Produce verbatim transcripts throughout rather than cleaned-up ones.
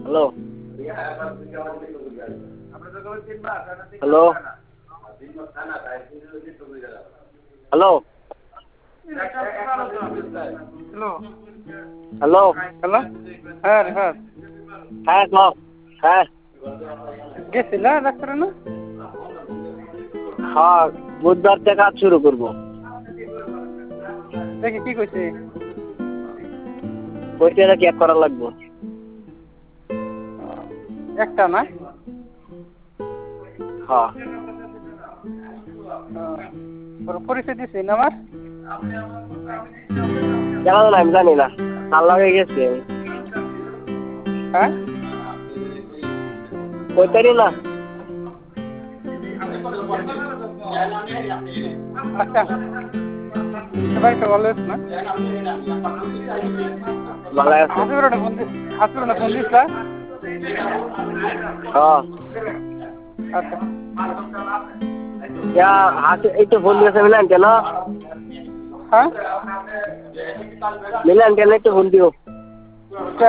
hello hello hello hello hello hello হ্যাঁ রেহাত হ্যাঁ কও হ্যাঁ গেছিলা ডাক্তারে না হ্যাঁ বুধবার থেকে কাজ শুরু করবো দেখি কি কইছে পয়সাটা চেক করা লাগবে একটা না হ্যাঁ ওর পরিচয় দিছি না আমার জানা না আমি জানি না কাল লাগে গেছি আমি হ্যাঁ কইতারি না আচ্ছা সবাই তো ভালো আছে না ভালো আছে হাসপাতালে ফোন দিস হাসপাতালে ফোন দিস না হ্যাঁ আচ্ছা क्या हाथ एक तो फोन दिया से मिलन के ना हाँ मिलन के नहीं तो फोन दियो क्या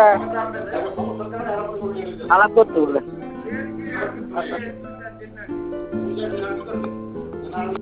अलग को तू ले अच्छा